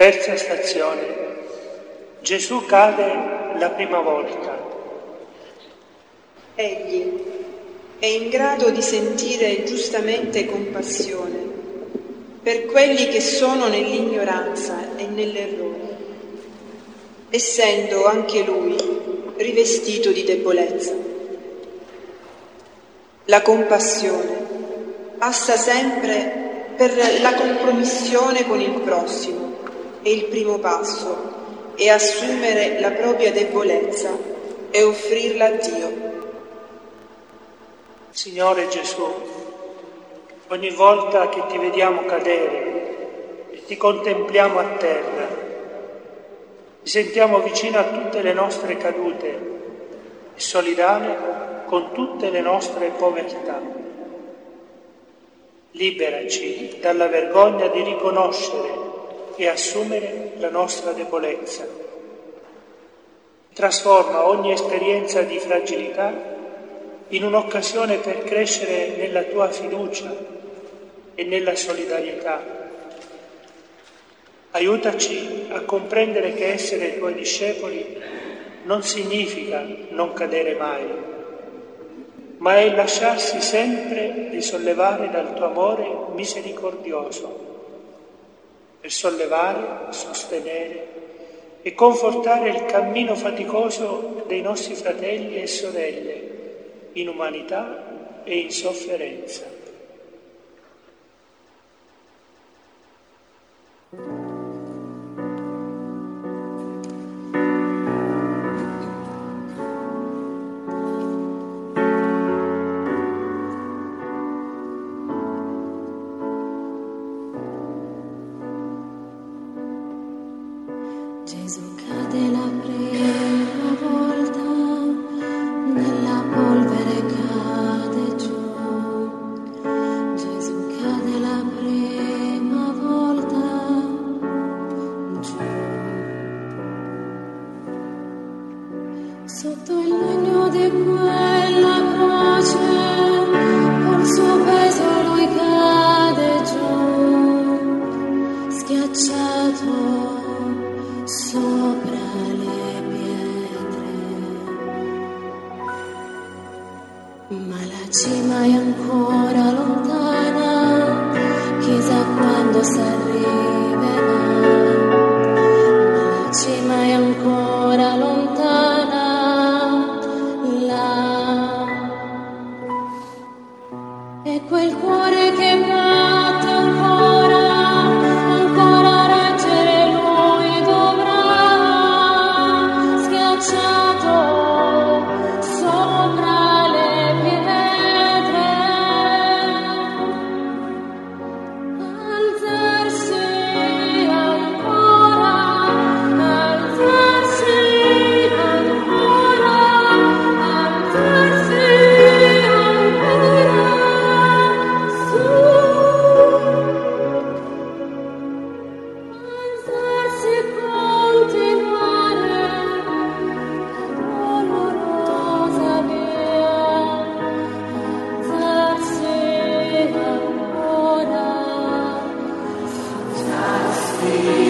Terza stazione. Gesù cade la prima volta. Egli è in grado di sentire giustamente compassione per quelli che sono nell'ignoranza e nell'errore, essendo anche lui rivestito di debolezza. La compassione passa sempre per la compromissione con il prossimo e il primo passo è assumere la propria debolezza e offrirla a Dio. Signore Gesù, ogni volta che ti vediamo cadere e ti contempliamo a terra, ti sentiamo vicino a tutte le nostre cadute e solidale con tutte le nostre povertà. Liberaci dalla vergogna di riconoscere e assumere la nostra debolezza. Trasforma ogni esperienza di fragilità in un'occasione per crescere nella tua fiducia e nella solidarietà. Aiutaci a comprendere che essere tuoi discepoli non significa non cadere mai, ma è lasciarsi sempre risollevare dal tuo amore misericordioso, per sollevare, sostenere e confortare il cammino faticoso dei nostri fratelli e sorelle in umanità e in sofferenza. Gesù cade la prima volta, nella polvere cade giù. Gesù cade la prima volta, giù. Sotto il legno di quella croce, col suo peso lui cade giù, schiacciato sopra le pietre, ma la cima è ancora lontana, chissà quando s'arriverà, ma la cima è ancora lontana, là, e quel cuore che batte ancora Sì.